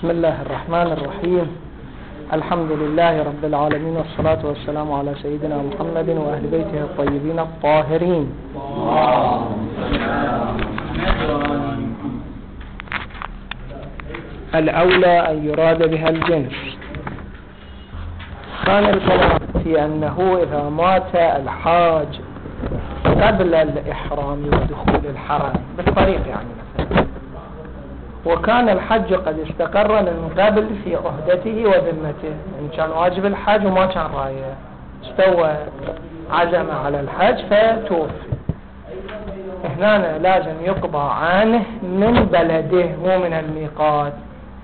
بسم الله الرحمن الرحيم. الحمد لله رب العالمين، والصلاة والسلام على سيدنا محمد وأهل بيته الطيبين الطاهرين. الأولى أن يراد بها الجنس. كان الكلام في أنه إذا مات الحاج قبل الإحرام ودخول الحرم بالطريق يعني مثلا، وكان الحج قد استقر من قبل في عهدته وذمته، إن كان واجب الحج وما كان رايه، استوى عزم على الحج فتوفي، هنا لازم يقضى عنه من بلده مو من الميقات.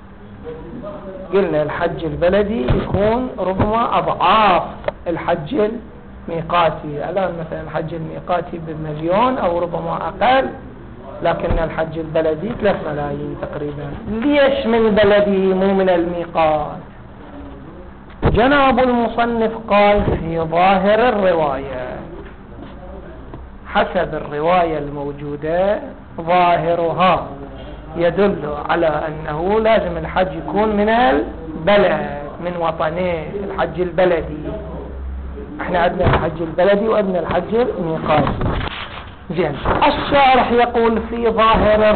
قلنا الحج البلدي يكون ربما أضعاف الحج الميقاتي. الآن مثلا الحج الميقاتي ب1,000,000 أو ربما أقل، لكن الحج البلدي 3 ملايين تقريبا. ليش من بلدي مو من الميقات؟ جناب المصنف قال في ظاهر الرواية، حسب الرواية الموجودة ظاهرها يدل على أنه لازم الحج يكون من البلد، من وطنه، الحج البلدي. احنا عندنا الحج البلدي وعندنا الحج الميقاتي. زين، الشارح يقول في ظاهر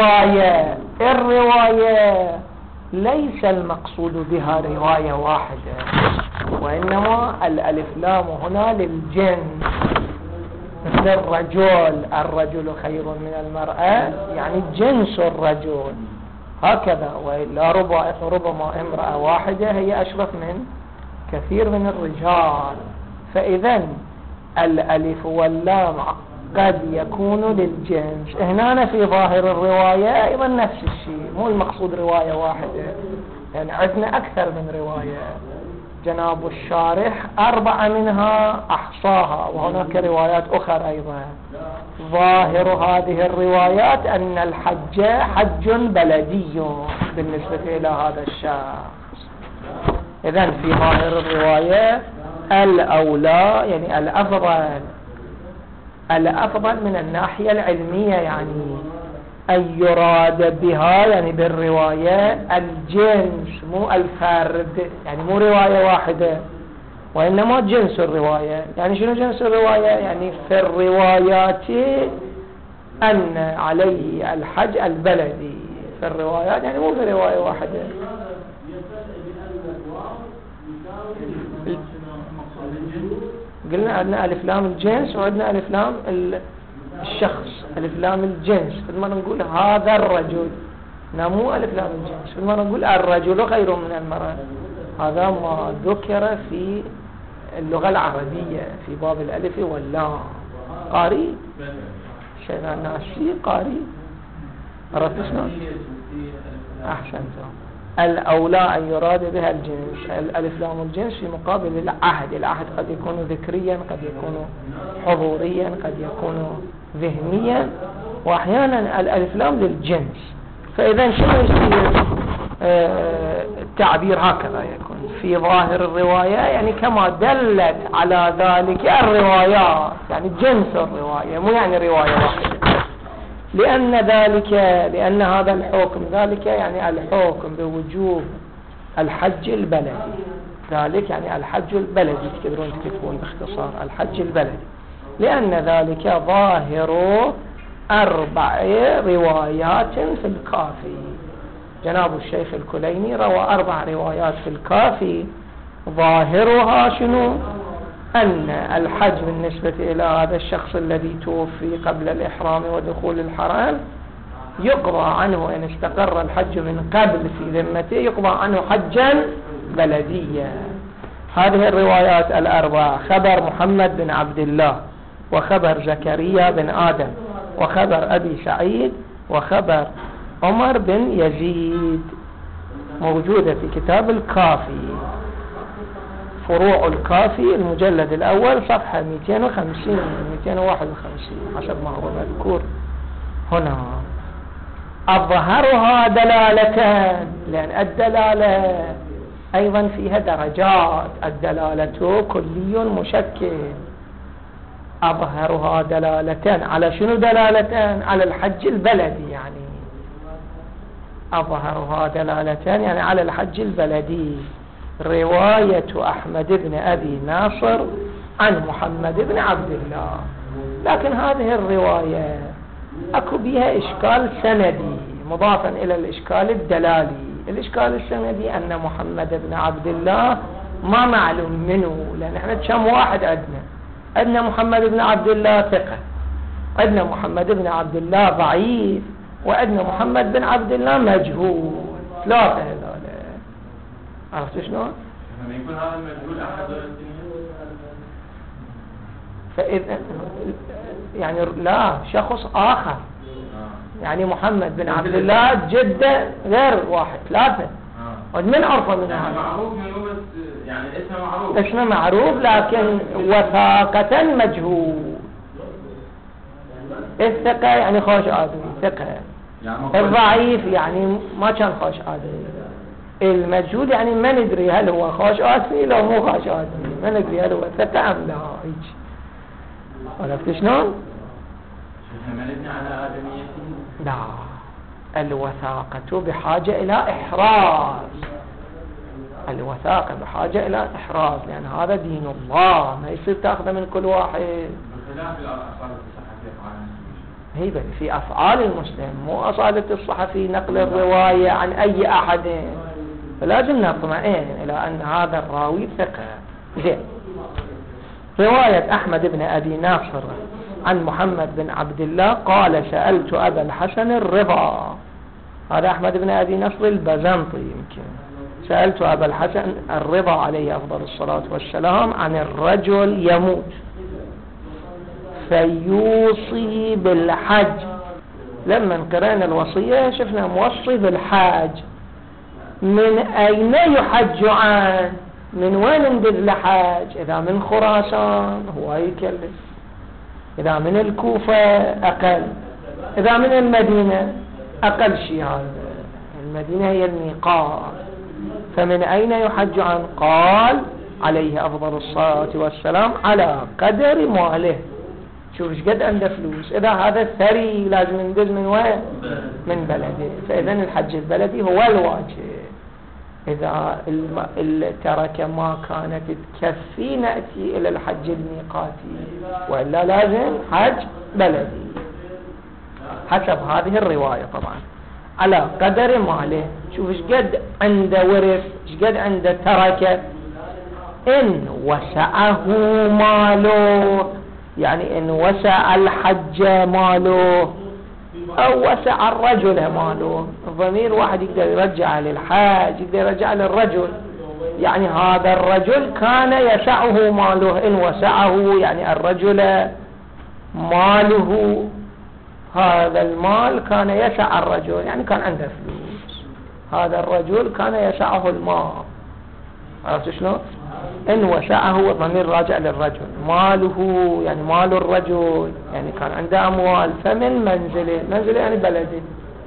الرواية ليس المقصود بها رواية واحدة، وإنما الألف لام هنا للجنس، مثل الرجل خير من المرأة، يعني جنس الرجل هكذا، وإلا ربما امرأة واحدة هي أشرف من كثير من الرجال. فإذا الألف واللام قد يكون للجنس. هنا في ظاهر الرواية أيضا نفس الشيء، مو المقصود رواية واحدة، يعني عندنا أكثر من رواية. جناب الشارح 4 منها أحصاها، وهناك روايات أخرى أيضا. ظاهر هذه الروايات أن الحج حج بلدي بالنسبة إلى هذا الشخص. إذن في ظاهر الرواية الأولى يعني الأفضل من الناحية العلمية، يعني أن يراد بها يعني بالرواية الجنس مو الفرد، يعني مو رواية واحدة وإنما جنس الرواية. يعني شنو جنس الرواية؟ يعني في الروايات أن عليه الحج البلدي، في الروايات يعني مو في رواية واحدة. قلنا عندنا ألف لام الجنس وعندنا ألف لام الشخص، ألف لام الجنس. فلما نقول هذا الرجل، مو ألف لام الجنس. فلما نقول الرجل خير من المرأة، هذا ما ذكر في اللغة العربية في باب الألف واللام. قاري شيء ناسي قاري عرفت شلون؟ أحسنتم. الأولى أن يراد بها الجنس، الألف لام الجنس في مقابل العهد. العهد قد يكون ذكريا، قد يكون حضوريا، قد يكون ذهنيا، وأحيانا الألف لام للجنس. فإذا شنو يصير؟ التعبير هكذا يكون في ظاهر الرواية، يعني كما دلت على ذلك الروايات، يعني جنس الرواية مو يعني رواية واحدة. لأن هذا الحكم ذلك يعني الحكم بوجوب الحج البلدي، ذلك يعني الحج البلدي، تقدرون تكتبون باختصار الحج البلدي، لأن ذلك ظاهر 4 روايات في الكافي. جناب الشيخ الكليني روى 4 روايات في الكافي، ظاهرها شنو؟ أن الحج بالنسبة إلى هذا الشخص الذي توفي قبل الإحرام ودخول الحرم يقضى عنه إن استقر الحج من قبل في ذمته، يقضى عنه حجا بلديا. هذه الروايات ال4: خبر محمد بن عبد الله، وخبر زكريا بن آدم، وخبر أبي سعيد، وخبر عمر بن يزيد، موجودة في كتاب الكافي، فروع الكافي المجلد الأول صفحة 250 251 حسب ما هو مذكور هنا. أظهرها دلالتان، لأن الدلالة أيضا فيها درجات، الدلالة كلي مشكل. أظهرها دلالتان على شنو؟ دلالتان على الحج البلدي، يعني أظهرها دلالتان يعني على الحج البلدي. رواية أحمد بن أبي ناصر عن محمد بن عبد الله، لكن هذه الرواية أكو بها إشكال سندي مضافا إلى الإشكال الدلالي. الإشكال السندي أن محمد بن عبد الله ما معلوم منه، لأن احنا كم واحد عندنا محمد بن عبد الله ثقة، عندنا محمد بن عبد الله ضعيف، وعندنا محمد بن عبد الله مجهول. ثلاثة هذول. عرفت شلون؟ لما يكون هذا المجهول أحد فإذا يعني لا شخص آخر، يعني محمد بن عبد الله جدة غير واحد، ثلاثة. ومن عرفه من هذا؟ معروف منه بس يعني اسمه معروف. اسمه معروف لكن وثاقة مجهول. الثقة يعني خوش آدمي ثقة، الضعيف يعني ما كان خوش آدمي، المجهول يعني ما ندري هل هو خوش آدمي لو مو خوش آدمي، ما ندري هل هو ثقة أم لا. هيك عرفت شلون؟ ما نبني على آدميته. لا، الوثاقة بحاجة إلى إحراز. الوثاقة بحاجة إلى إحراز، لأن هذا دين الله، ما يصير تأخذه من كل واحد. بخلاف الأفعال الصحفية هي بل في أفعال المسلم، مو أصالة الصحفي نقل الرواية عن أي أحد، فلازم نطمئن إلى أن هذا الراوي ثقة. زين. رواية أحمد بن أبي ناصر عن محمد بن عبد الله قال سألت أبا الحسن الرضا، هذا أحمد بن أبي نصر البزنطي يمكن، سألت أبا الحسن الرضا عليه أفضل الصلاة والسلام عن الرجل يموت فيوصي بالحج. لما قرأنا الوصية شفنا موصي بالحج، من أين يحج عنه؟ من وين ندل لحج؟ إذا من خراسان هو يكلف، إذا من الكوفة أقل، إذا من المدينة أقل شيء. هذا المدينة هي الميقات، فمن أين يحج عنه؟ قال عليه أفضل الصلاة والسلام على قدر ماله. شوف ايش قد عنده فلوس، إذا هذا ثري لازم ندز من وين؟ من بلده. فإذا الحج البلدي هو الواجب. إذا ترك ما كانت تكفي نأتي إلى الحج الميقاتي، وإلا لازم حج بلدي حسب هذه الرواية. طبعا على قدر ماله. شوف ايش قد عنده ورث، ايش قد عنده تركه. إن وسعه ماله، يعني إن وسع الحج ماله أو وسع الرجل ماله. الضمير واحد يقدر يرجع للحاج، يقدر يرجع للرجل، يعني هذا الرجل كان يسعه ماله. إن وسعه يعني الرجل ماله، هذا المال كان يسع الرجل، يعني كان عنده فلوس، هذا الرجل كان يسعه المال. عرفت شلون؟ إن وسعه الضمير راجع للرجل، ماله يعني مال الرجل، يعني كان عنده أموال. فمن منزله، منزله يعني بلده،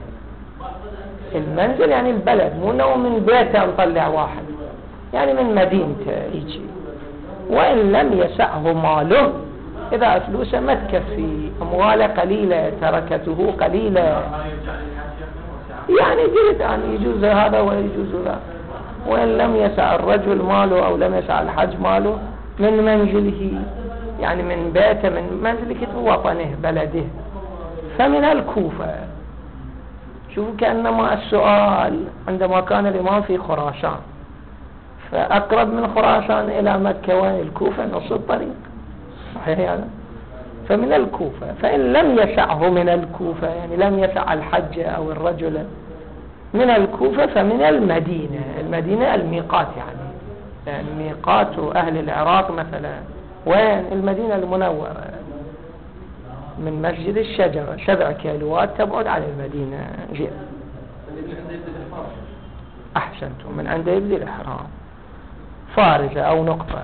المنزل يعني البلد، مو انه من بيته نطلع واحد، يعني من مدينته يجي. وإن لم يسعه ماله، إذا فلوسه ما تكفي، أمواله قليلة، تركته قليلة، يعني جلد أن يجوز هذا ويجوز ذا. وإن لم يسع الرجل ماله أو لم يسع الحج ماله، من منزله يعني من بيته، من منزله وطنه بلده. فمن الكوفة. شوفوا كأنما السؤال عندما كان الإمام في خراسان، فأقرب من خراسان إلى مكة وين؟ الكوفة، نص الطريق، صحيح هذا؟ فمن الكوفة. فإن لم يسعه من الكوفة، يعني لم يسع الحج أو الرجل من الكوفة، فمن المدينة. المدينة الميقات، يعني ميقات أهل العراق مثلا وين؟ المدينة المنورة، من مسجد الشجرة 7 كيلوات تبعد عن المدينة. جيد، أحسنتم، من عند يبدي الإحرام، فارزة أو نقطة.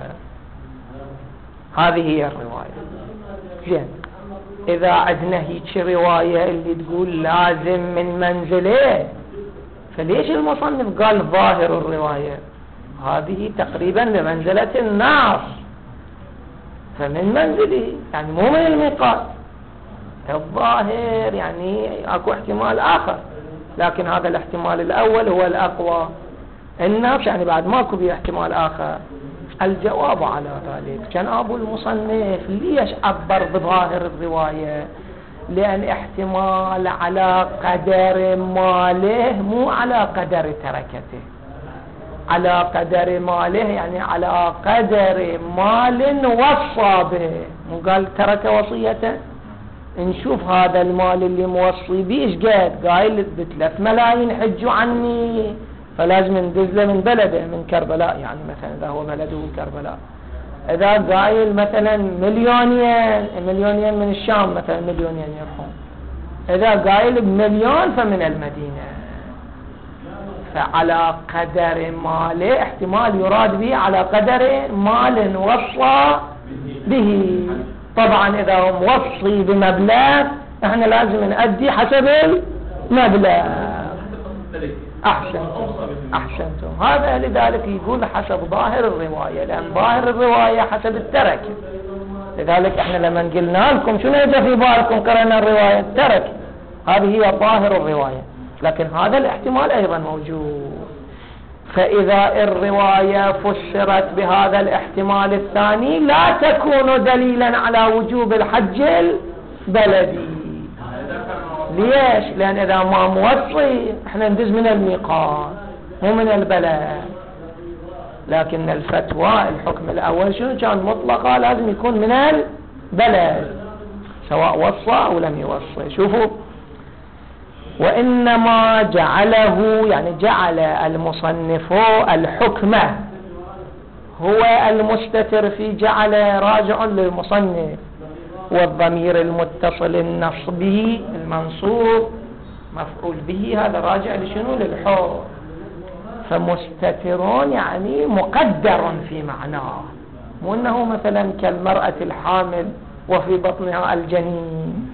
هذه هي الرواية. جيد، إذا عندنا هيك رواية اللي تقول لازم من منزله، فليش المصنف قال ظاهر الرواية؟ هذه تقريبا بمنزلة الناس، فمن منزله يعني مو من الميقات. الظاهر يعني اكو احتمال آخر، لكن هذا الاحتمال الأول هو الأقوى. النفس يعني بعد ماكو بيه احتمال آخر. الجواب على ذلك كان أبو المصنف ليش عبر بظاهر الرواية؟ لأن احتمال على قدر ماله مو على قدر تركته. على قدر ماله يعني على قدر مال وصى به، مو قال ترك وصيته. نشوف هذا المال اللي موصي به ايش قد قايل ب3 ملايين حجوا عني، فلازم ندز له من بلده من كربلاء، يعني مثلا اذا هو بلده كربلاء. اذا قايل مثلا مليونين من الشام، مثلا مليونين يرحم. اذا قايل ب1,000,000 فمن المدينة. فعلى قدر ماله احتمال يراد به على قدر مال وصى به. طبعا اذا هو موصي بمبلغ احنا لازم نأدي حسب المبلغ. احسنتم. هذا لذلك يقول حسب ظاهر الرواية، لان ظاهر الرواية حسب الترك. لذلك احنا لما قلنا لكم شنو يجي في بالكم قرأنا الرواية الترك، هذه هي ظاهر الرواية، لكن هذا الاحتمال ايضا موجود. فاذا الرواية فسرت بهذا الاحتمال الثاني لا تكون دليلا على وجوب الحج البلدي. ليش؟ لان اذا ما موصي احنا ندز من الميقات مو من البلد. لكن الفتوى الحكم الاول شنو كان؟ مطلقة، لازم يكون من البلد سواء وصى او لم يوصي. شوفوا، وإنما جعله يعني جعل المصنف الحكم هو المستتر في جعل راجع للمصنف، والضمير المتصل النصبي المنصوب مفعول به هذا راجع لشنو؟ للحكم. فمستترون يعني مقدر في معناه، مو انه مثلا كالمرأة الحامل وفي بطنها الجنين.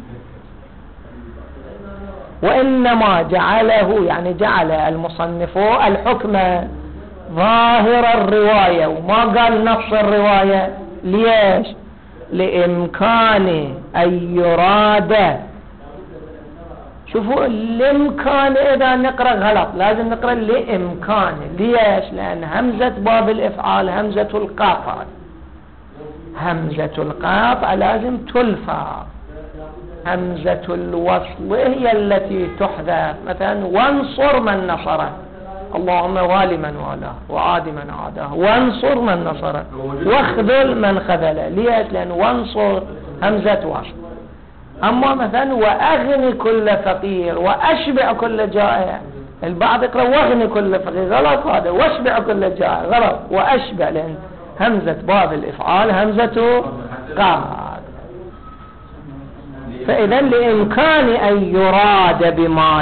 وإنما جعله يعني جعل المصنف الحكم ظاهر الرواية وما قال نص الرواية. ليش؟ لإمكان أن يراد. شوفوا الإمكان إذا نقرأ غلط لازم نقرأ لإمكان. ليش؟ لأن همزة باب الإفعال همزة القاطع، همزة القاطع لازم تلفظ. همزة الوصل هي التي تحذف، مثلا وانصر من نصره، اللهم والي من والاه وعاد من عاده، وانصر من نصره واخذل من خذله. ليش؟ لأن وانصر همزة وصل. أما مثلا وأغني كل فقير وأشبع كل جائع، البعض يقرأ واغني كل فقير، غلط هذا، واشبع كل جائع غلط، وأشبع لأن همزة باب الإفعال همزة قاعد. فإذا لإمكان أن يراد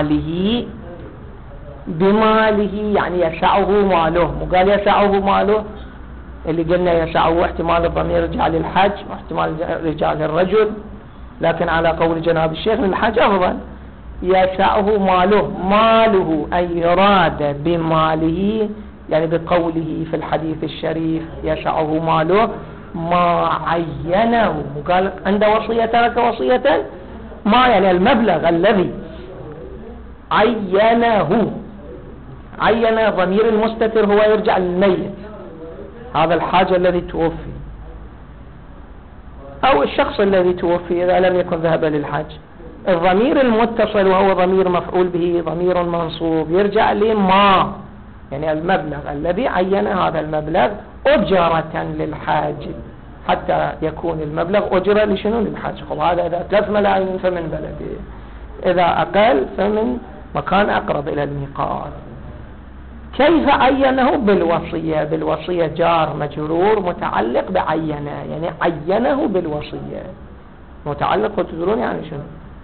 بماله يعني يسعه ماله، مو قال يسعه ماله اللي قلنا يسعه احتمال الضمير يرجع للحج واحتمال يرجع للرجل، لكن على قول جناب الشيخ للحج أفضل. يسعه ماله أن يراد بماله يعني بقوله في الحديث الشريف يسعه ماله ما عينه. قال عند وصية ترك وصية ما يعني المبلغ الذي عينه. عين ضمير المستتر هو يرجع للميت، هذا الحاجة الذي توفي أو الشخص الذي توفي إذا لم يكن ذهب للحج. الضمير المتصل وهو ضمير مفعول به ضمير منصوب يرجع لما يعني المبلغ الذي عين هذا المبلغ أجرة للحاج، حتى يكون المبلغ أجرة لشنو؟ للحاج. خب هذا إذا 3 ملايين فمن بلده، إذا أقل فمن مكان أقرب إلى الميقات. كيف عينه؟ بالوصية. بالوصية جار مجرور متعلق بعينه، يعني عينه بالوصية متعلق وتدرون يعني شنو؟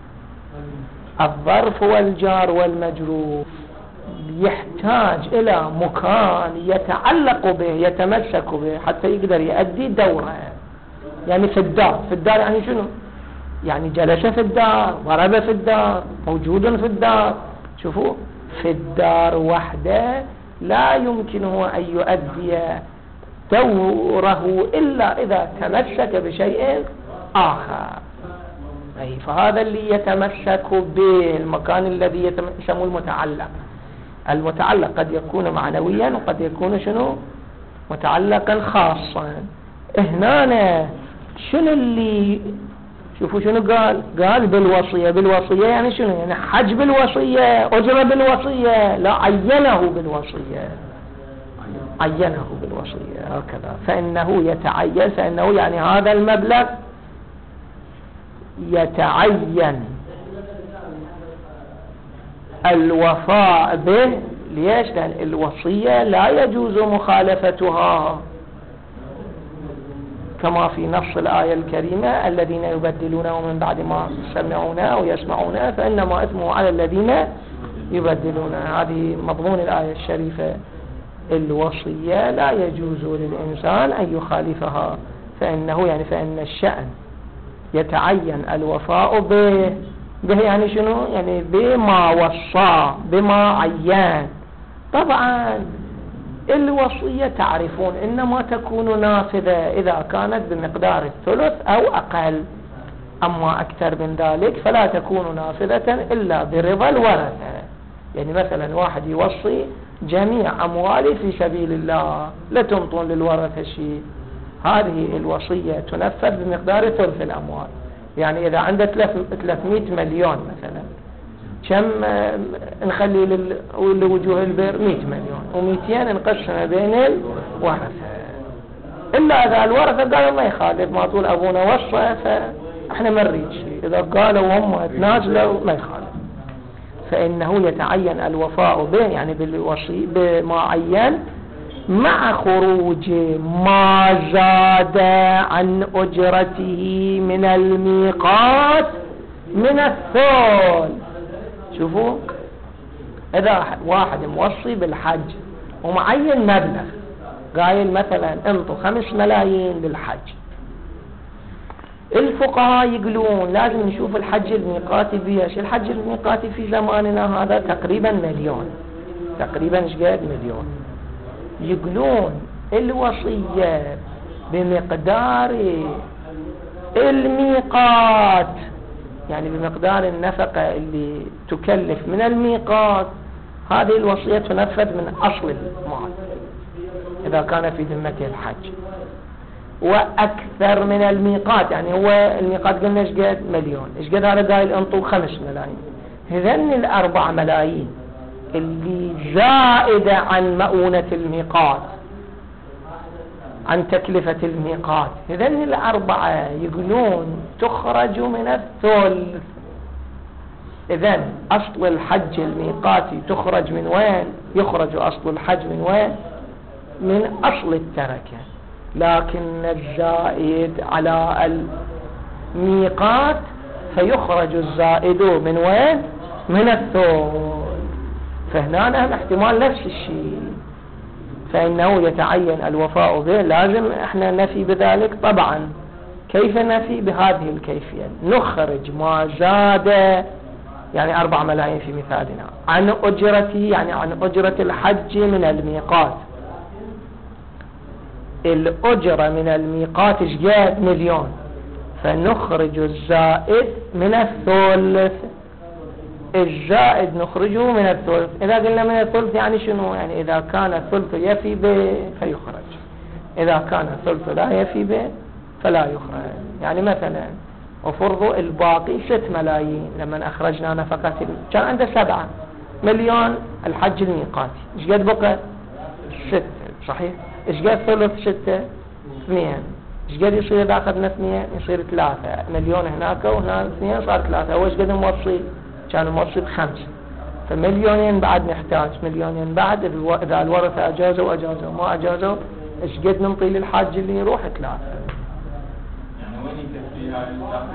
الظرف والجار والمجرور يحتاج إلى مكان يتعلق به يتمسك به حتى يقدر يؤدي دوره. يعني في الدار، في الدار يعني شنو؟ يعني جلس في الدار، ضرب في الدار، موجود في الدار. شوفوا، في الدار وحده لا يمكنه أن يؤدي دوره إلا إذا تمسك بشيء آخر. أي فهذا اللي يتمسك بالمكان الذي يسموه المتعلق. المتعلق قد يكون معنويا وقد يكون شنو متعلقا خاصا. هنا شنو اللي شوفوا شنو قال بالوصية. بالوصية يعني شنو؟ يعني حج بالوصية، أجرة بالوصية، لا عينه بالوصية، عينه بالوصية هكذا. فإنه يتعين، فإنه يعني هذا المبلغ يتعين الوفاء به. ليش؟ لأن الوصية لا يجوز مخالفتها كما في نص الآية الكريمة: الذين يبدلونه من بعد ما سمعونه أو يسمعونه فإنما إثمه على الذين يبدلونه. هذه مضمون الآية الشريفة. الوصية لا يجوز للإنسان أن يخالفها، فإنه يعني فإن الشأن يتعين الوفاء به يعني شنو؟ يعني بما وصى، بما عين. طبعا الوصية تعرفون إنما تكون نافذة إذا كانت بمقدار الثلث أو أقل، أما أكثر من ذلك فلا تكون نافذة إلا برضا الورثة. يعني مثلا واحد يوصي جميع أموالي في سبيل الله، لا تنطون للورثة شيء، هذه الوصية تنفذ بمقدار ثلث الأموال. يعني إذا عنده 300 مليون مثلا، كم نخلي لوجوه البر؟ 100 مليون، و200 نقسم بين الورثة. إلا إذا الورثة قالوا ما يخالف، ما طول أبونا وصى فإحنا ما نريد شيء، إذا قالوا وهم تنازلوا ما يخالف. فإنه يتعين الوفاء به يعني بالوصي بما عين مع خروج ما زاد عن أجرته من الميقات من الثول. شوفوا، إذا واحد موصي بالحج ومعين مبلغ، قايل مثلا انطوا 5 ملايين للحج، الفقهاء يقولون لازم نشوف الحج الميقاتي بيش. الحج الميقاتي في زماننا هذا تقريبا مليون، تقريبا ايش قد؟ مليون. يقولون الوصية بمقدار الميقات، يعني بمقدار النفقة اللي تكلف من الميقات، هذه الوصية تنفذ من أصل المال إذا كان في ذمته الحج. وأكثر من الميقات، يعني هو الميقات قلنا ايش قد؟ مليون، ايش قد هذا؟ قايل انطوا 5 ملايين. هذن 4 ملايين اللي زائدة عن مؤونة الميقات، عن تكلفة الميقات، هذن 4 يقولون تخرج من الثلث. إذن أصل الحج الميقاتي تخرج من وين؟ يخرج أصل الحج من وين؟ من أصل التركة. لكن الزائد على الميقات فيخرج الزائد من وين؟ من الثلث. فهنا احتمال نفس الشيء، فإنه يتعين الوفاء به. لازم احنا نفي بذلك طبعا. كيف نفي؟ بهذه الكيفية: نخرج ما زاد، يعني 4 ملايين في مثالنا، عن أجرته، يعني عن أجرة الحج من الميقات. الأجرة من الميقات ايش قد؟ مليون، فنخرج الزائد من الثلث. الزائد نخرجه من الثلث. إذا قلنا من الثلث يعني شنو؟ يعني إذا كان الثلث يفي به فيخرج، إذا كان الثلث لا يفي به فلا يخرج. يعني مثلا وفرضوا الباقي 6 ملايين، لما أخرجنا نفقة كان عنده 7 مليون الحج الميقاتي، إيش قد بقى؟ 6 صحيح. إيش قد ثلث 6؟ 2. إيش قد يصير إذا أخذنا 2؟ يصير 3 مليون هناك وهنا 2 صار 3. هو إيش قد موصي؟ كان موصي ب5، فمليونين بعد نحتاج، مليونين بعد إذا الورثة أجازوا أجازوا، ما أجازوا إيش قد ننطي للحاج اللي يروح؟ 3. يعني وين يكفي هاي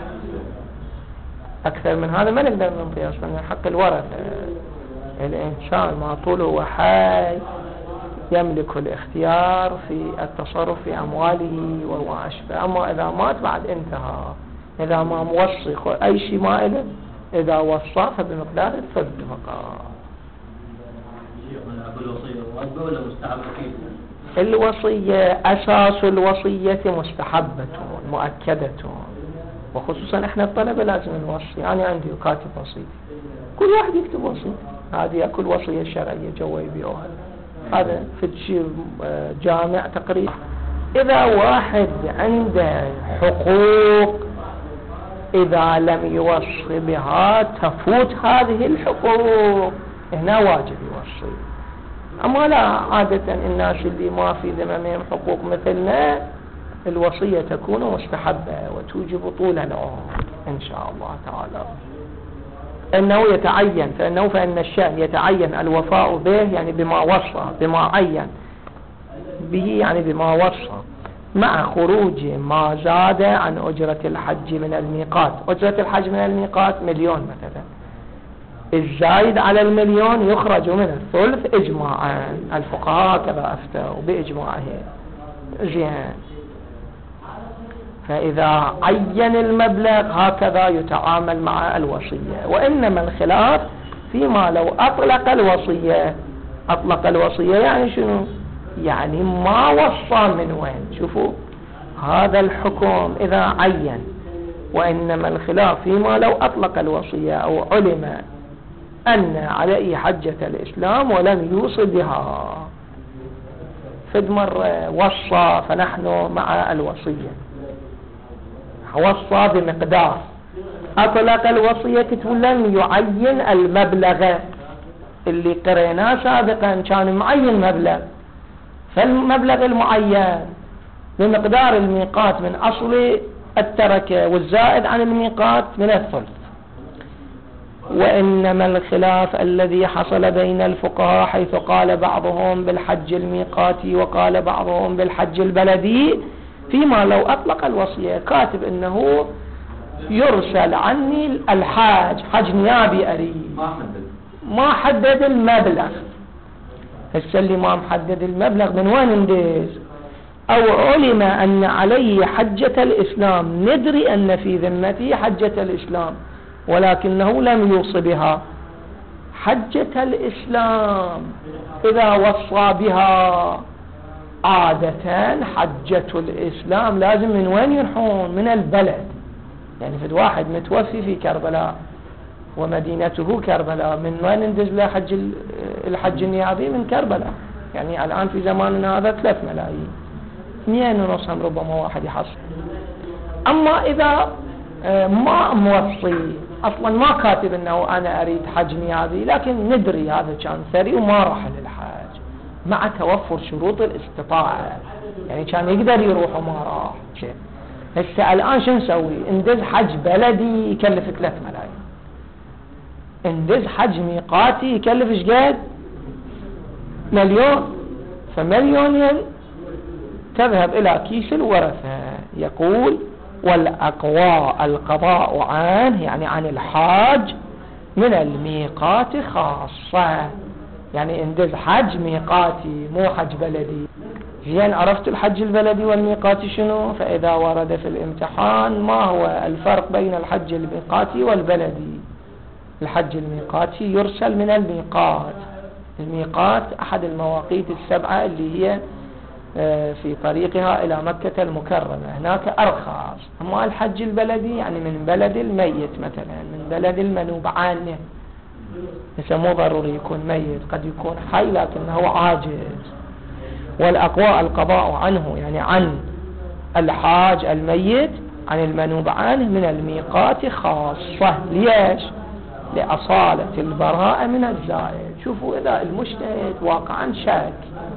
أكثر من هذا ما نقدر ننطي أصلا من حق الورثة. الإنسان ما طول هو حي يملك الاختيار في التصرف في أمواله وهو أشبه. أما إذا مات بعد انتهى. إذا ما موصي أي شيء ما إله، إذا وصى فبمقدار الثلث فقط. الوصية أساس الوصية مستحبة مؤكدة، وخصوصا احنا الطلبة لازم نوصي. يعني عندي كاتب وصية، كل واحد يكتب وصية، هذه كل وصية شرعية جوا يبيعوها، هذا في شيء جامع تقريبا. إذا واحد عنده حقوق إذا لم يوصي بها تفوت هذه الحقوق، هنا واجب يوصي. أما لا، عادة الناس اللي ما في ذممهم حقوق مثلنا الوصية تكون مستحبة وتوجب طول العمر إن شاء الله تعالى. أنه يتعين فإن الشأن يتعين الوفاء به، يعني بما وصى، بما عين به، يعني بما وصى، مع خروج ما زاد عن أجرة الحج من الميقات. أجرة الحج من الميقات 1,000,000 مثلا، الزايد على 1,000,000 يخرج من الثلث إجماعا، الفقهاء كذا أفتوا بإجماعهم. زين، فإذا عين المبلغ هكذا يتعامل مع الوصية. وإنما الخلاف فيما لو أطلق الوصية. أطلق الوصية يعني شنو؟ يعني ما وصى من وين. شوفوا هذا الحكم إذا عين. وإنما الخلاف فيما لو أطلق الوصية أو علم أن عليه حجة الإسلام ولم يوصي بها. فد مرة وصى فنحن مع الوصية، وصى بمقدار، أطلق الوصية تقول لم يعين المبلغ اللي قريناه سابقا، كان معين مبلغ، فالمبلغ المعين بمقدار الميقات من أصل التركة والزائد عن الميقات من الثلث. وإنما الخلاف الذي حصل بين الفقهاء حيث قال بعضهم بالحج الميقاتي وقال بعضهم بالحج البلدي فيما لو أطلق الوصية. كاتب إنه يرسل عني الحاج، حج نيابي أريد، ما حدد المبلغ. هسه اللي ما محدد المبلغ من وين ندز؟ أو علم أن عليه حجة الإسلام، ندري أن في ذمته حجة الإسلام ولكنه لم يوصي بها. حجة الإسلام إذا وصى بها عادة حجة الإسلام لازم من وين يرحون؟ من البلد. يعني في واحد متوفي في كربلاء ومدينته كربلاء، من وين ندز له الحج النيابي؟ من كربلاء. يعني الآن في زماننا هذا 3 ملايين، 2.5 ربما واحد يحصل. أما إذا ما موصي أصلا، ما كاتب أنه أنا أريد حج نيابي، لكن ندري هذا كان ثري وما راح للحج مع توفر شروط الاستطاعة، يعني كان يقدر يروح وما راح. هسه الآن شو نسوي؟ ندز حج بلدي يكلف 3 ملايين، ندز حج ميقاتي يكلف ايش قد؟ 1,000,000. ف1,000,000 تذهب إلى كيس الورثة. يقول والأقوى القضاء عنه، يعني عن الحاج من الميقات خاصة، يعني اندز حج ميقاتي مو حج بلدي. زين، عرفت الحج البلدي والميقاتي شنو؟ فإذا ورد في الامتحان ما هو الفرق بين الحج الميقاتي والبلدي؟ الحج الميقاتي يرسل من الميقات. الميقات أحد المواقيت السبعة اللي هي في طريقها إلى مكة المكرمة، هناك أرخص. أما الحج البلدي يعني من بلد الميت، مثلا من بلد المنوب عنه، مو ضروري يكون ميت، قد يكون حي لكنه عاجز. والأقوى القضاء عنه، يعني عن الحاج الميت عن المنوب عنه من الميقات خاصة. ليش؟ لأصالة البراءة من الزائد. شوفوا إذا المجتهد واقعا شك،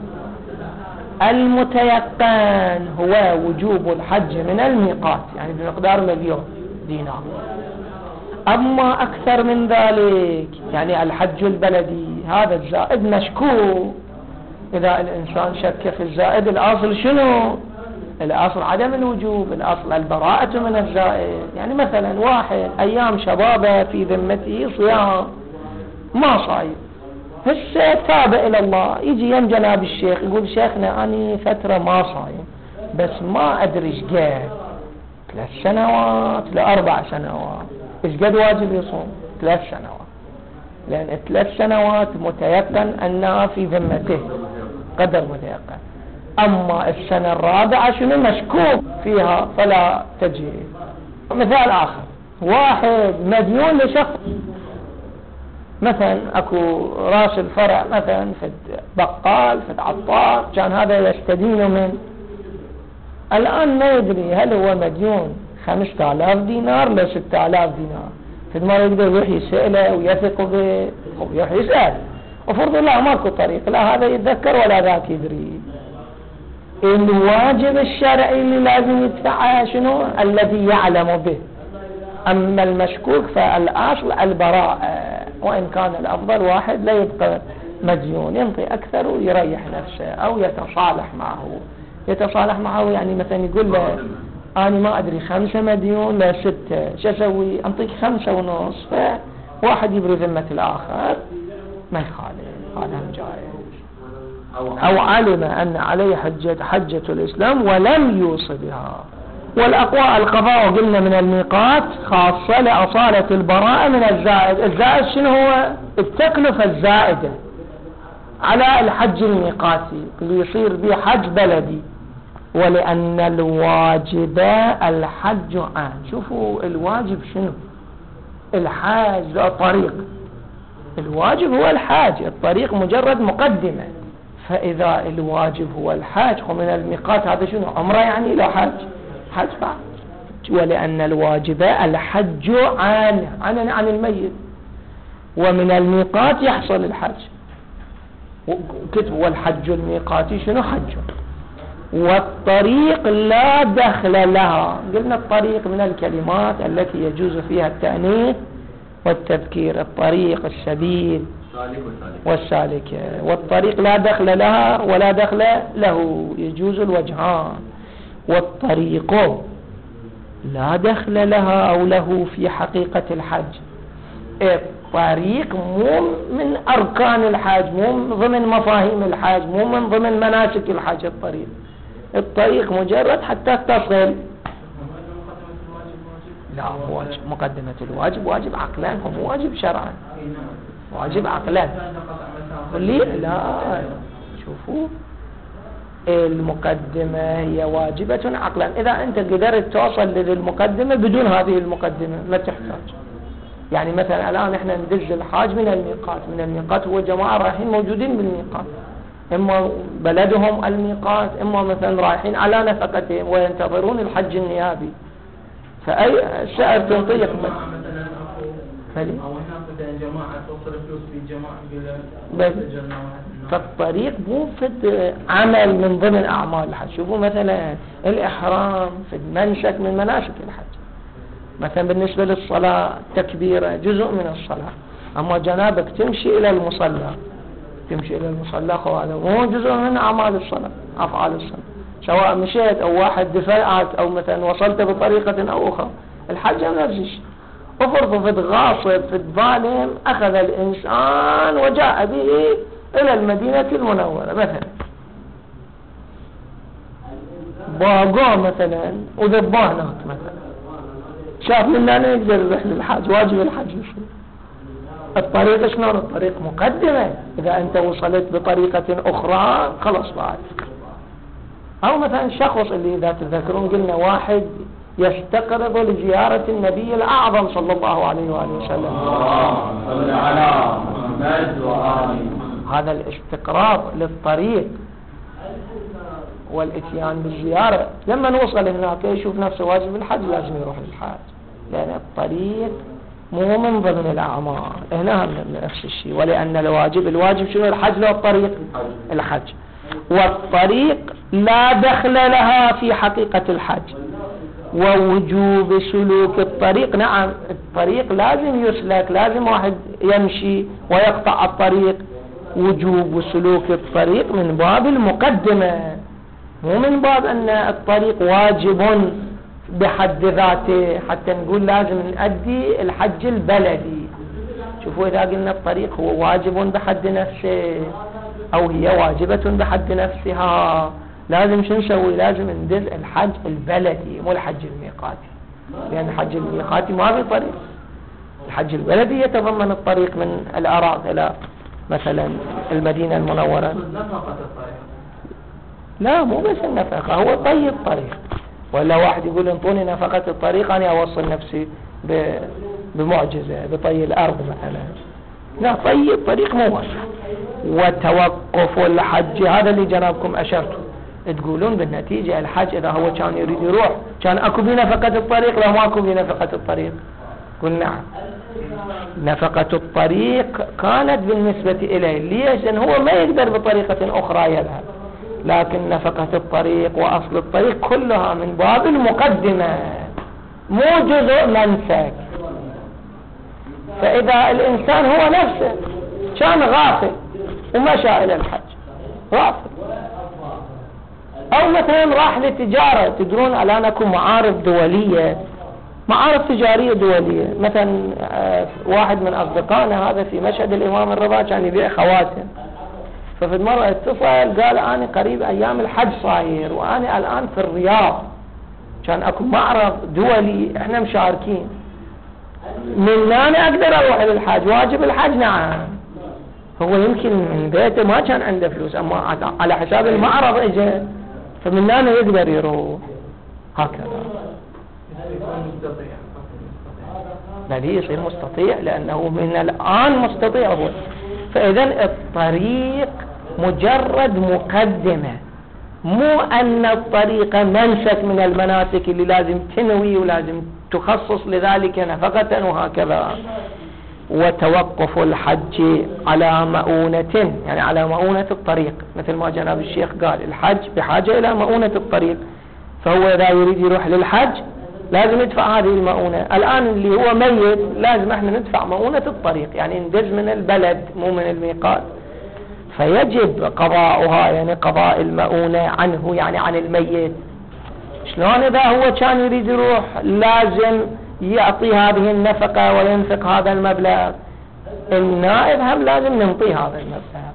المتيقن هو وجوب الحج من الميقات، يعني بمقدار 1,000,000 دينار. أما أكثر من ذلك يعني الحج البلدي، هذا الزائد مشكوك. إذا الإنسان شك في الزائد، الأصل شنو؟ الأصل عدم الوجوب، الأصل البراءة من الزائد. يعني مثلا واحد أيام شبابه في ذمته صيام، ما صايم، هسه تاب إلى الله، يجي يم جناب الشيخ يقول شيخنا أنا فترة ما صايم، بس ما أدري إيش قد، 3 سنوات ل4 سنوات، إيش قد واجب يصوم؟ 3 سنوات، لأن 3 سنوات متيقن أنها في ذمته قدر متيقن. أما السنة الرابعة شنو؟ مشكوك فيها، فلا تجي. مثال آخر، واحد مديون لشخص، مثلا اكو راس الفرع مثلا في بقال في عطار، كان هذا يستدين من، الآن ما يدري هل هو مديون 5000 دينار ل 6000 دينار، فما يقدر يروح يسأله ويثق به ويروح يسأل، وفرض الله ماكو طريق، لا هذا يتذكر ولا ذاك يدري. الواجب الشرعي اللي لازم يدفعه شنو؟ الذي يعلم به. أما المشكوك فالأصل البراءة، وإن كان الأفضل واحد لا يبقى مديون، ينطي أكثر ويريح نفسه، أو يتصالح معه يعني مثلا يقول له أنا ما أدري 5 مديون لا 6، شو أسوي؟ أنطيك 5.5، فواحد يبري ذمة الآخر ما يخالف، هذا جائز. أو علم أن عليه حجة الإسلام ولم يوصي بها. والأقوى القضاء قلنا من الميقات خاصة لأصالة البراءة من الزائد. الزائد شنو هو؟ التكلفة الزائدة على الحج الميقاتي اللي يصير به حج بلدي. ولأن الواجب الحج عام. شوفوا الواجب شنو؟ الحاج الطريق، الواجب هو الحاج، الطريق مجرد مقدمة. فإذا الواجب هو الحاج ومن الميقات هذا شنو؟ عمره يعني لا حج بعد. ولأن الواجب الحج عن الميت، ومن الميقات يحصل الحج. كتب والحج الميقاتي شنو؟ حج. والطريق لا دخل لها، قلنا الطريق من الكلمات التي يجوز فيها التأنيث والتذكير، الطريق، السبيل والسالك. والطريق لا دخل لها ولا دخل له، يجوز الوجهان. والطريق لا دخل لها أو له في حقيقة الحج. الطريق مو من أركان الحج، مو من ضمن مفاهيم الحج، مو من ضمن مناسك الحج. الطريق مجرد حتى تصل. لا واجب، مقدمة الواجب واجب عقلا، هو واجب شرعا، واجب عقلا. لا شوفوا، المقدمة هي واجبة عقلا. إذا أنت قدرت توصل للمقدمة بدون هذه المقدمة ما تحتاج. يعني مثلا الآن احنا ندز الحاج من الميقات هو جماعة رايحين موجودين بالميقات، إما بلدهم الميقات، إما مثلا رايحين على نفقتهم وينتظرون الحج النيابي، فأي سعر تنطيه يقبل. أو هناك مثلا جماعة توصل فلوس في جماعة فالطريق مو في عمل من ضمن أعمال الحج. شوفوا مثلا الإحرام في منسك من مناسك الحج. مثلا بالنسبة للصلاة تكبيرة جزء من الصلاة، أما جنابك تمشي إلى المصلى هذا مو جزء من أعمال الصلاة، أفعال الصلاة. سواء مشيت أو واحد دفعت أو مثلا وصلت بطريقة أو أخرى، الحج نفس الشيء. أفرض في غاصب في ظالم أخذ الإنسان وجاء به إلى المدينة المنورة مثلا، باقوه مثلا وذباه هناك مثلا، شاف منا يقدر يروح للحاج، واجب الحج شو؟ الطريق شنو؟ الطريق مقدمة. إذا أنت وصلت بطريقة أخرى خلاص بعد. أو مثلا شخص اللي إذا تذكرون قلنا واحد يستقرض لزيارة النبي الأعظم صلى الله عليه وآله وسلم، هذا الاستقراض للطريق والاتيان بالزيارة. لما نوصل هناك يشوف نفسه واجب الحج لازم يروح للحاج، لأن الطريق مو من ضمن الأعمال. هنا نفس الشيء. ولأن الواجب شنو؟ الحج له الطريق الحج. والطريق لا دخل لها في حقيقة الحج. ووجوب سلوك الطريق، نعم الطريق لازم يسلك، لازم واحد يمشي ويقطع الطريق. وجوب سلوك الطريق من باب المقدمة، مو من باب أن الطريق واجب بحد ذاته حتى نقول لازم نؤدي الحج البلدي. شوفوا إذا قلنا الطريق هو واجب بحد نفسه أو هي واجبة بحد نفسها، لازم شو نسوي؟ لازم ندز الحج البلدي مو الحج الميقاتي، لأن الحج الميقاتي ما في طريق. الحج البلدي يتضمن الطريق من العراق إلى مثلا المدينة المنورة. لا مو بس النفقة، هو طي الطريق، ولا واحد يقول انطوني نفقة الطريق أنا أوصل نفسي بمعجزة بطي الأرض مثلا. لا، طي الطريق مو واسع. وتوقف الحج هذا اللي جنابكم أشرتوا، تقولون بالنتيجة الحج إذا هو كان يريد يروح كان أكو بنفقة الطريق، لا ما أكو بنفقة الطريق. قل نعم، نفقة الطريق كانت بالنسبة إليه. ليش؟ لأن هو ما يقدر بطريقة أخرى يذهب، لكن نفقة الطريق وأصل الطريق كلها من باب المقدمة، مو جزء منسك. فإذا الإنسان هو نفسه كان غافل ومشى إلى الحج غافل، أو مثلا راح لتجارة، تدرون الآن أكو معارض دولية، معارض تجارية دولية. مثلا واحد من أصدقائنا هذا في مشهد الإمام الرضا كان يبيع خواتم، ففي مرة اتصل قال أنا قريب أيام الحج صاير وأنا الآن في الرياض، كان أكو معرض دولي إحنا مشاركين، من أنا أقدر أروح للحج، واجب الحج نعم. هو يمكن من بيته ما كان عنده فلوس، أما على حساب المعرض إجا، فمن أنا يقدر يروح هكذا. الذي يصير مستطيع لأنه من الآن مستطيع هو. فإذا الطريق مجرد مقدمة، مو أن الطريق منسك من المناسك اللي لازم تنوي ولازم تخصص لذلك نفقة وهكذا. وتوقف الحج على مؤونة، يعني على مؤونة الطريق، مثل ما جناب الشيخ قال الحج بحاجة إلى مؤونة الطريق، فهو إذا يريد يروح للحج لازم يدفع هذه المؤونة. الآن اللي هو ميت لازم احنا ندفع مؤونة الطريق، يعني ندز من البلد مو من الميقات، فيجب قضاؤها، يعني قضاء المؤونة عنه، يعني عن الميت. شلون إذا هو كان يريد يروح لازم يعطي هذه النفقة وينفق هذا المبلغ، النائب هم لازم ننطي هذا المبلغ،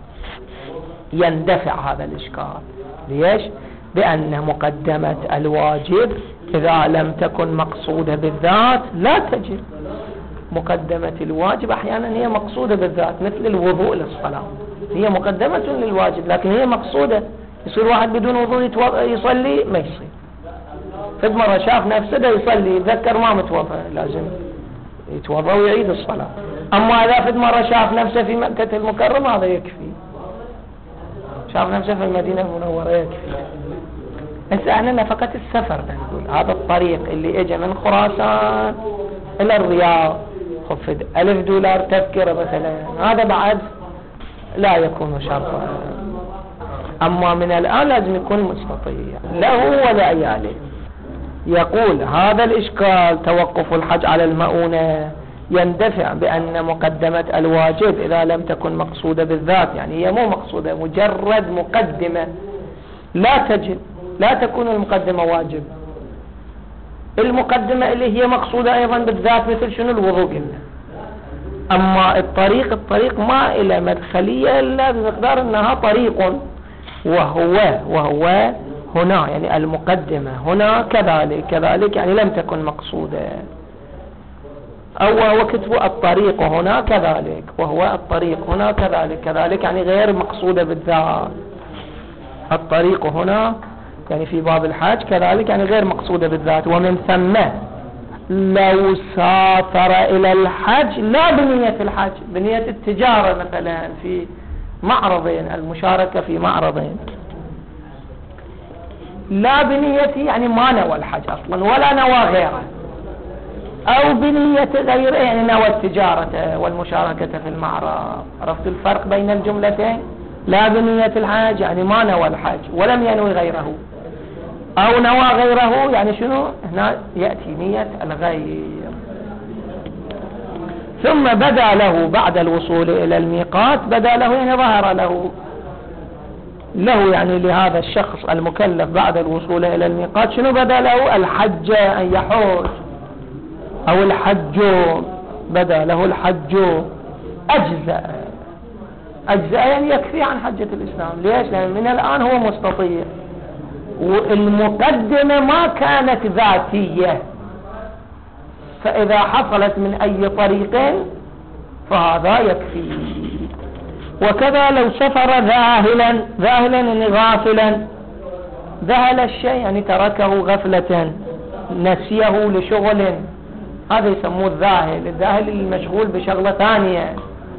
يندفع هذا الإشكال. ليش؟ بأن مقدمة الواجب إذا لم تكن مقصودة بالذات لا تجب. مقدمة الواجب أحيانا هي مقصودة بالذات، مثل الوضوء للصلاة، هي مقدمة للواجب لكن هي مقصودة. يصير واحد بدون وضوء يصلي ما يصير. فد مرة شاف نفسه ده يصلي يتذكر ما متوضأ، لازم يتوضأ ويعيد الصلاة. أما إذا فد مرة شاف نفسه في مكة المكرمة هذا يكفي، شاف نفسه في المدينة المنورة يكفي. هسه احنا نفقة السفر نقول هذا الطريق اللي اجى من خراسان الى الرياض، خفد $1000 تذكرة مثلا، هذا بعد لا يكون شرطا. اما من الان لازم يكون مستطيع له ولعياله. يقول هذا الاشكال توقف الحج على المؤونة يندفع بأن مقدمة الواجب إذا لم تكن مقصودة بالذات، يعني هي مو مقصودة، مجرد مقدمة لا تجب، لا تكون المقدمة واجب. المقدمة اللي هي مقصودة أيضا بالذات مثل شنو الوضوء قلنا. أما الطريق ما إلى مدخلية إلا بمقدار أنها طريق، وهو هنا يعني المقدمة هنا كذلك يعني لم تكن مقصودة. أو كتبوا الطريق هنا كذلك، وهو الطريق هنا كذلك يعني غير مقصودة بالذات. الطريق هنا يعني في باب الحج كذلك يعني غير مقصودة بالذات. ومن ثم لو سافر إلى الحج لا بنية الحج، بنية التجارة مثلا في معرضين، المشاركة في معرضين، لا بنية يعني ما نوى الحج أصلا ولا نوى غيره، أو بنية غيره يعني نوى التجارة والمشاركة في المعرض. عرفت الفرق بين الجملتين؟ لا بنية الحج يعني ما نوى الحج ولم ينوي غيره، أو نوى غيره يعني شنو؟ هنا يأتي نية الغير. ثم بدا له بعد الوصول إلى الميقات، بدا له يعني ظهر له يعني لهذا الشخص المكلف بعد الوصول إلى الميقات شنو بدا له؟ الحج، أن يحج، أو الحج، بدا له الحج أجزاء يعني يكفي عن حجة الإسلام. ليش؟ لأن من الآن هو مستطيع، والمقدمة ما كانت ذاتية، فإذا حصلت من أي طريق فهذا يكفي. وكذا لو سفر ذاهلا يعني غافلا، ذهل الشيء يعني تركه غفلة، نسيه لشغل، هذا يسموه الذاهل. الذاهل المشغول بشغلة ثانية.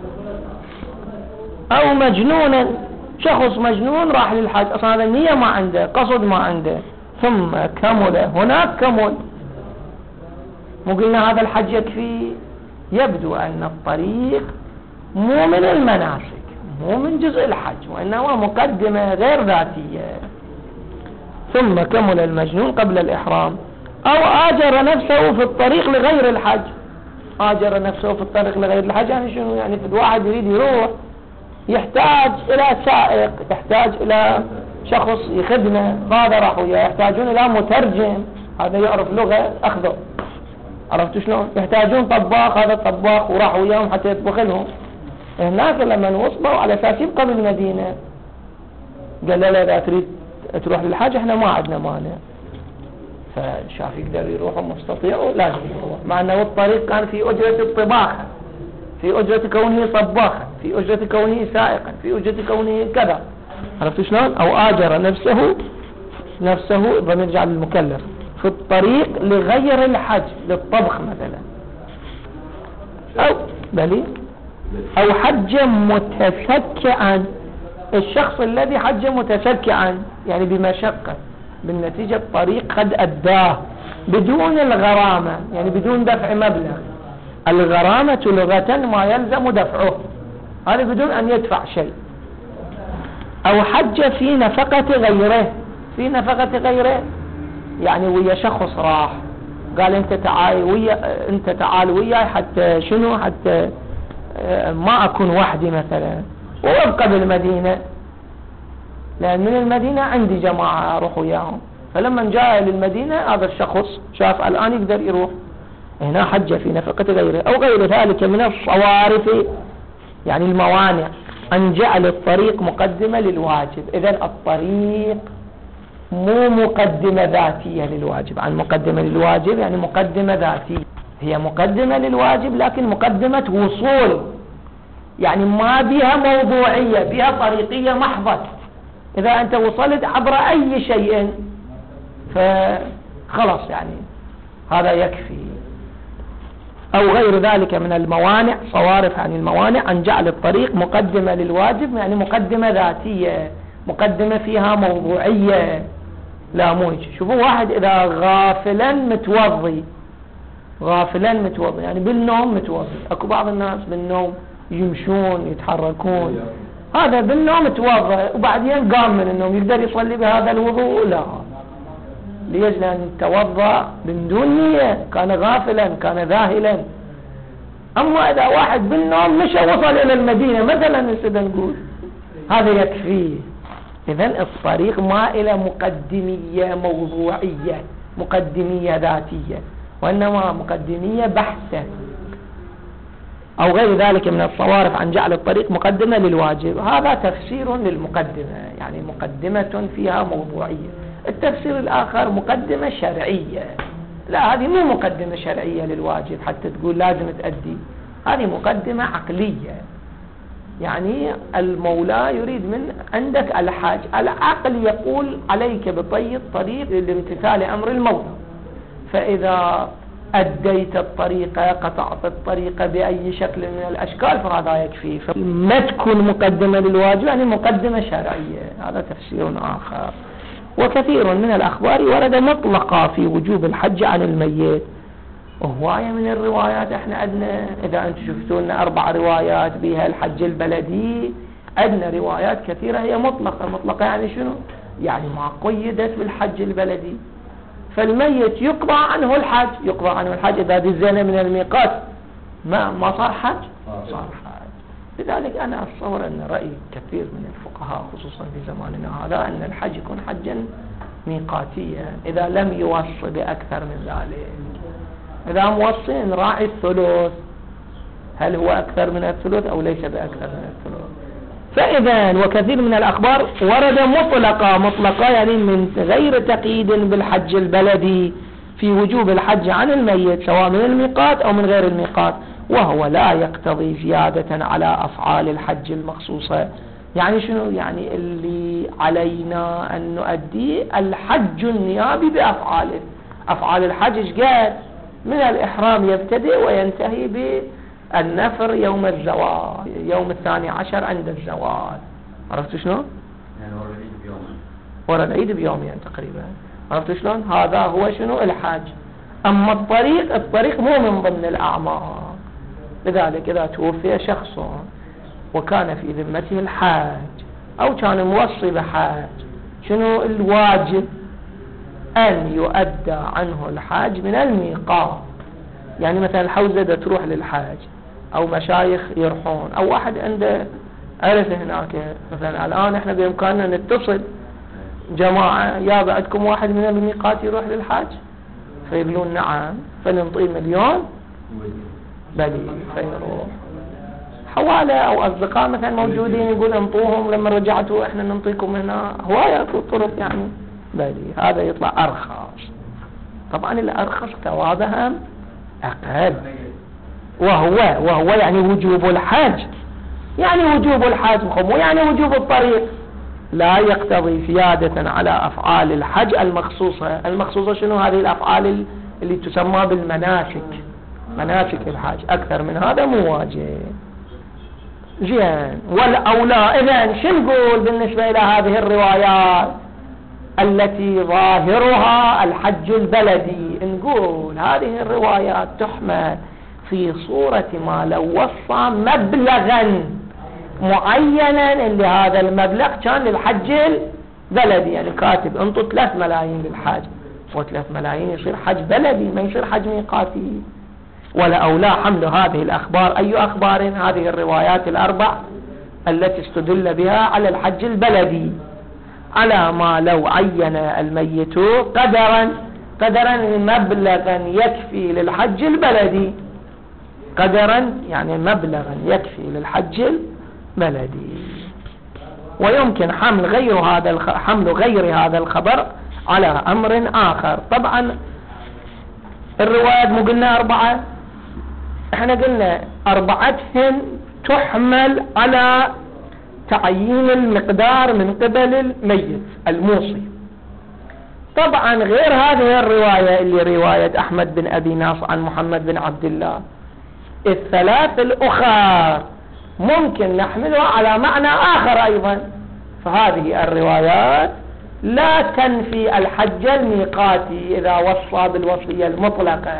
أو مجنونا، شخص مجنون راح للحج، أصلا هذا النية ما عنده، قصد ما عنده، ثم كمل، هناك كمل. مو قلنا هذا الحج يكفي؟ يبدو أن الطريق مو من المناسك، مو من جزء الحج، وإنما مقدمة غير ذاتية. ثم كمل المجنون قبل الإحرام. أو آجر نفسه في الطريق لغير الحج. آجر نفسه في الطريق لغير الحج يعني شنو؟ يعني في الواحد يريد يروح، يحتاج إلى سائق، يحتاج إلى شخص يخدمه، هذا راح وياه. يحتاجون إلى مترجم، هذا يعرف لغة أخذه، عرفتوا شلون؟ يحتاجون طباخ، هذا الطباخ وراح وياهم حتى يطبخ لهم. هناك لما وصلوا على أساس يبقى بالمدينة، قال لا إذا تريد تروح للحاج احنا ما عندنا مانع. فشاف يقدر يروح ومستطيع لازم يروح، مع أنه الطريق كان في أجرة الطباخة، في أجرة كونه طباخا، في أجرة كونه سائقا، في أجرة كونه كذا، عرفتوا شلون؟ أو آجر نفسه بنرجع للمكلف في الطريق لغير الحج، للطبخ مثلا. أو حج متسكعا، الشخص الذي حج متسكعا يعني بمشقة، بالنتيجة الطريق قد أداه بدون الغرامة، يعني بدون دفع مبلغ. الغرامة لغة ما يلزم دفعه، هذا بدون أن يدفع شيء. أو حج في نفقة غيره، في نفقة غيره يعني ويا شخص راح قال أنت تعال وياي حتى شنو، حتى ما أكون وحدي مثلا، وأبقى بالمدينة، لأن من المدينة عندي جماعة أروح وياهم. فلما جاء للمدينة هذا الشخص شاف الآن يقدر يروح، هنا حج في نفقة غيره. أو غير ذلك من الصوارف يعني الموانع، أن جعل الطريق مقدمة للواجب. إذن الطريق مو مقدمة ذاتية للواجب، عن مقدمة للواجب يعني مقدمة ذاتية، هي مقدمة للواجب لكن مقدمة وصول، يعني ما بها موضوعية، بها طريقية محضة. إذا أنت وصلت عبر أي شيء فخلاص يعني هذا يكفي. أو غير ذلك من الموانع، صوارف عن الموانع، أن جعل الطريق مقدمة للواجب يعني مقدمة ذاتية، مقدمة فيها موضوعية. لا مو هيك. شوفوا واحد إذا غافلا متوضي يعني بالنوم متوضي، أكو بعض الناس بالنوم يمشون يتحركون، هذا بالنوم توضى وبعدين قام من النوم، يقدر يصلي بهذا الوضوء؟ لا، ليجل أن توضى من دون نية، كان غافلا، كان ذاهلا. أما إذا واحد بالنوم مشى وصل إلى المدينة مثلا نقول هذا يكفيه. إذن الطريق ما إلى مقدمية موضوعية، مقدمية ذاتية، وإنما مقدمية بحثة. أو غير ذلك من الصوارف عن جعل الطريق مقدمة للواجب، هذا تفسير للمقدمة، يعني مقدمة فيها موضوعية. التفسير الآخر مقدمة شرعية، لا هذه مو مقدمة شرعية للواجب حتى تقول لازم تأدي، هذه مقدمة عقلية، يعني المولى يريد من عندك الحاج، العقل يقول عليك بطي الطريق لامتثال أمر المولى، فإذا أديت الطريقة قطعت الطريقة بأي شكل من الأشكال فهذا يكفي. فما تكون مقدمة للواجب يعني مقدمة شرعية، هذا تفسير آخر. وكثير من الأخبار ورد مطلقا في وجوب الحج عن الميت، وهواية من الروايات احنا عندنا، إذا أنتم شفتوا لنا 4 روايات بها الحج البلدي، عندنا روايات كثيرة هي مطلقة يعني شنو؟ يعني ما قيدت بالحج البلدي. فالميت يقضى عنه الحج إذا دزينا من الميقات ما صار حج، صار حج. لذلك أنا أتصور أن رأي كثير من الفقهاء خصوصا في زماننا هذا أن الحج يكون حجا ميقاتيا إذا لم يوصي بأكثر من ذلك. إذا موصي نراعي الثلث، هل هو أكثر من الثلث أو ليس بأكثر من الثلث. فإذا وكثير من الأخبار ورد مطلقة يعني من غير تقييد بالحج البلدي في وجوب الحج عن الميت سواء من الميقات أو من غير الميقات، وهو لا يقتضي زيادة على أفعال الحج المخصوصة يعني شنو؟ يعني اللي علينا أن نؤدي الحج النيابي بأفعاله. أفعال الحج إيش؟ من الإحرام يبتدئ وينتهي بالنفر يوم الزوال، يوم 12 عند الزوال. عرفت شنو؟ يعني ورا العيد بيومين تقريبا. عرفت شلون؟ هذا هو شنو؟ الحج. أما الطريق مو من ضمن الأعمال. لذلك إذا توفي شخص وكان في ذمته الحج أو كان موصي بحج، شنو الواجب؟ أن يؤدى عنه الحج من الميقات. يعني مثلا الحوزة تروح للحج أو مشايخ يروحون أو واحد عنده عرف هناك، مثلا الآن احنا بإمكاننا نتصل جماعة يا بعدكم واحد من الميقات يروح للحج، فيقولون نعم، فننطيه مليون بلي فيروح. حوالة أو أصدقاء مثلا موجودين يقول انطوهم لما رجعتوا احنا ننطيكم هنا، هواية الطرق يعني بلي، هذا يطلع أرخص. طبعا الأرخص ثوابها أقل، وهو يعني وجوب الحج. يعني وجوب الحج مو يعني وجوب الطريق، لا يقتضي زيادة على أفعال الحج المخصوصة شنو؟ هذه الأفعال اللي تسمى بالمناسك، مناسك الحج. أكثر من هذا مو واجب. زين، والأولى إذن شو نقول بالنسبة إلى هذه الروايات التي ظاهرها الحج البلدي؟ نقول هذه الروايات تحمل في صورة ما لو وصى مبلغا معينا اللي هذا المبلغ كان للحج البلدي، يعني كاتب انطوا 3 ملايين للحج، و3 ملايين يصير حج بلدي ما يصير حج ميقاتي. ولا أولى حمل هذه الأخبار، أي أخبار؟ هذه الروايات الأربع التي استدل بها على الحج البلدي، على ما لو عين الميت قدرا مبلغا يكفي للحج البلدي، قدرا يعني مبلغا يكفي للحج البلدي. ويمكن حمل غير هذا الخبر على أمر آخر. طبعا الروايات مو قلنا 4، احنا قلنا 4 تحمل على تعيين المقدار من قبل الميت الموصي. طبعا غير هذه الرواية اللي رواية أحمد بن أبي ناصر عن محمد بن عبد الله، ال3 الأخرى ممكن نحملها على معنى آخر أيضا. فهذه الروايات لا تنفي الحج الميقاتي إذا وصى بالوصية المطلقة،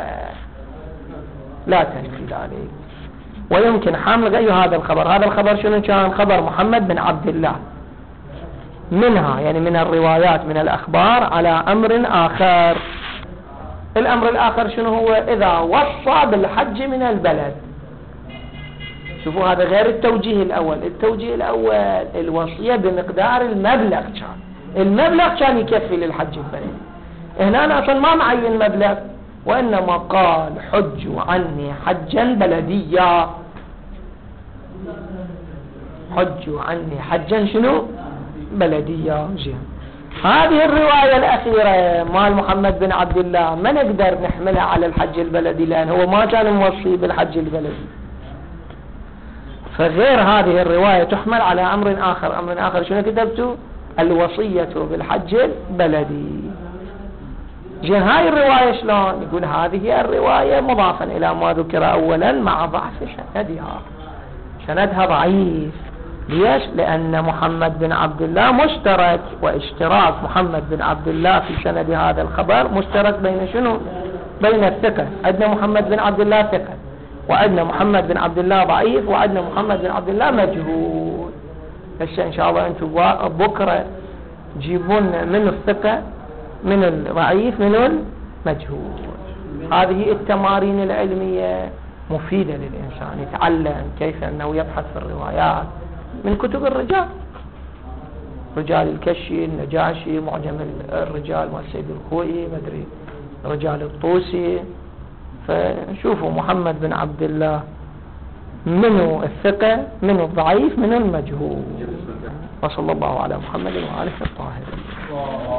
لا تنفي ذلك. ويمكن حمل غير هذا الخبر. هذا الخبر شنو كان؟ خبر محمد بن عبد الله، منها يعني من الروايات من الأخبار على أمر آخر. الأمر الآخر شنو هو؟ إذا وصى بالحج من البلد. شوفوا هذا غير التوجيه الأول. التوجيه الأول الوصية بمقدار المبلغ، المبلغ كان يكفي للحج البلدي. هنا أنا أصلا ما معين مبلغ، وإنما قال حجوا عني حجا بلديا، حجوا عني حجا شنو؟ بلديا. هذه الرواية الأخيرة مال محمد بن عبد الله ما نقدر نحملها على الحج البلدي، لأن هو ما كان موصي بالحج البلدي. فغير هذه الرواية تحمل على أمر آخر. أمر آخر شنو كتبته؟ الوصية بالحج البلدي. هاي الرواية شلون؟ يقول هذه الرواية مضافا إلى ما ذكر أولا مع ضعف سندها ضعيف. ليش؟ لأن محمد بن عبد الله مشترك، واشتراك محمد بن عبد الله في سند هذا الخبر مشترك بين شنو؟ بين الثقة. عندنا محمد بن عبد الله ثقة، وعندنا محمد بن عبد الله ضعيف، وعندنا محمد بن عبد الله مجهول. إن شاء الله أنتم بكرة جيبون من الثقة، من الضعيف، من المجهول. هذه التمارين العلمية مفيدة للإنسان يتعلم كيف أنه يبحث في الروايات من كتب الرجال، رجال الكشي، النجاشي، معجم الرجال والسيد الخوئي، مدري رجال الطوسي. فشوفوا محمد بن عبد الله منه الثقة، منه الضعيف، منه المجهول. وصلى الله على محمد وآله الطاهرين.